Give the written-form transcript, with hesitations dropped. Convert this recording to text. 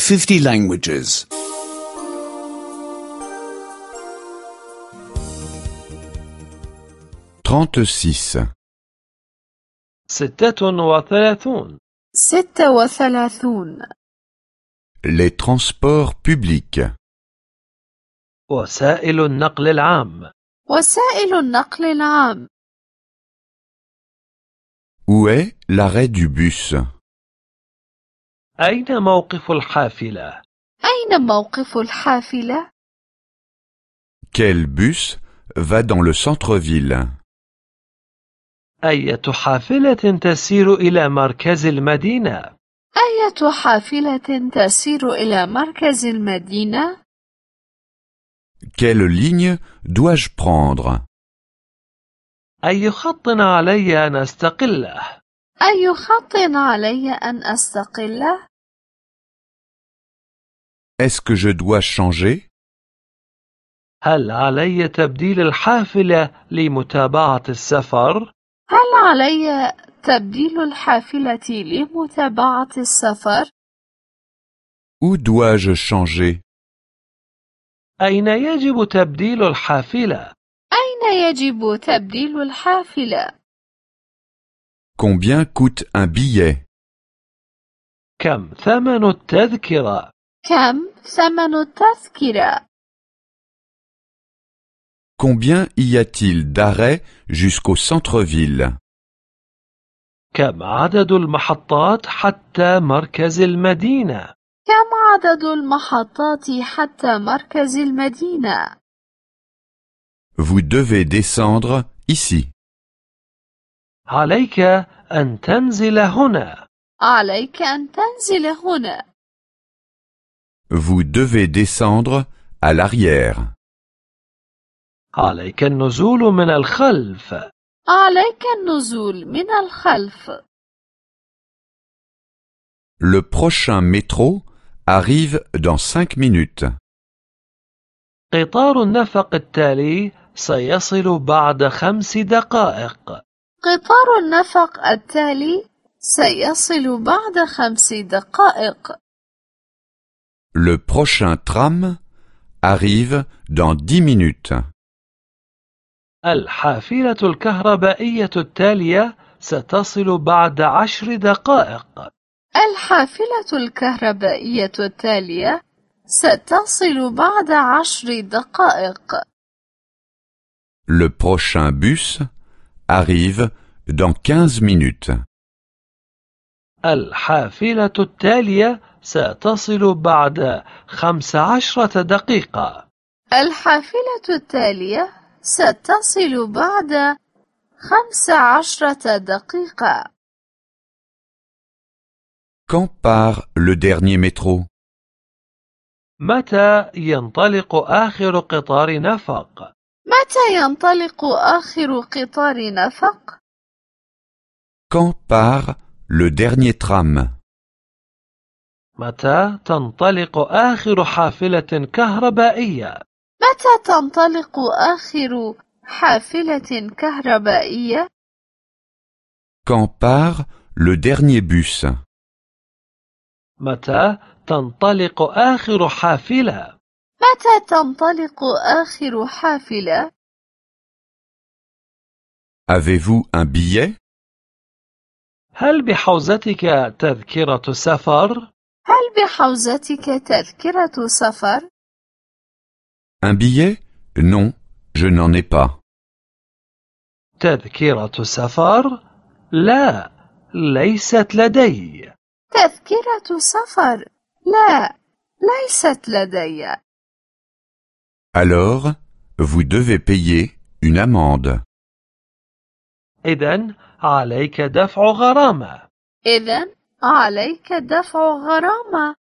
50 languages. 36. 36. 36. Les transports publics. وسائل النقل العام. وسائل النقل العام. Où est l'arrêt du bus? أين موقف الحافلة؟ أين موقف الحافلة؟ Quel bus va dans le centre-ville? أية حافلة تسير إلى مركز المدينة؟ أية حافلة تسير إلى مركز المدينة؟ Quelle ligne dois-je prendre? أي خط علي أن أستقله؟ أي خط علي أن أستقله؟ Est-ce que je dois changer? هل علي تبديل الحافلة لمتابعة السفر؟ هل علي تبديل الحافلة لمتابعة السفر؟ Où dois-je changer? أين يجب تبديل الحافلة؟ أين يجب تبديل الحافلة؟ Combien coûte un billet? كم ثمن التذكرة؟ كم ثمن التذكرة؟ Combien y a-t-il d'arrêts jusqu'au centre-ville? كم عدد المحطات حتى مركز المدينة؟ كم عدد المحطات حتى مركز المدينة؟ Vous devez descendre ici. عليك أن تنزل هنا. عليك أن تنزل هنا. Vous devez descendre à l'arrière. عليك النزول من الخلف. عليك النزول من الخلف. Le prochain métro arrive dans 5 minutes. قطار النفق التالي سيصل بعد 5 دقائق. قطار النفق التالي سيصل بعد 5 دقائق. Le prochain tram arrive dans 10 minutes. الحافلة الكهربائية التالية ستصل بعد 10 دقائق. الحافلة الكهربائية التالية ستصل بعد 10 دقائق. Le prochain bus arrive dans 15 minutes. الحافلة التالية ستصل بعد 15 دقيقة. الحافلة التالية ستصل بعد 15 دقيقة. Quand part le dernier métro? متى ينطلق آخر قطار نفق؟ متى ينطلق آخر قطار نفق؟ Quand part le dernier tram? متى تنطلق آخر حافلة كهربائية؟ متى تنطلق آخر حافلة كهربائية؟ Quand part le dernier bus? متى تنطلق آخر حافلة؟ متى تنطلق آخر حافلة؟ Avez-vous un billet? هل بحوزتك تذكرة سفر؟ هل بحوزتك تذكرة سفر؟ Un billet? Non, je n'en ai pas. تذكرة سفر؟ لا، ليست لدي. تذكرة سفر؟ لا، ليست لدي. Alors, vous devez payer une amende. إذن عليك دفع غرامة. إذن عليك دفع غرامة.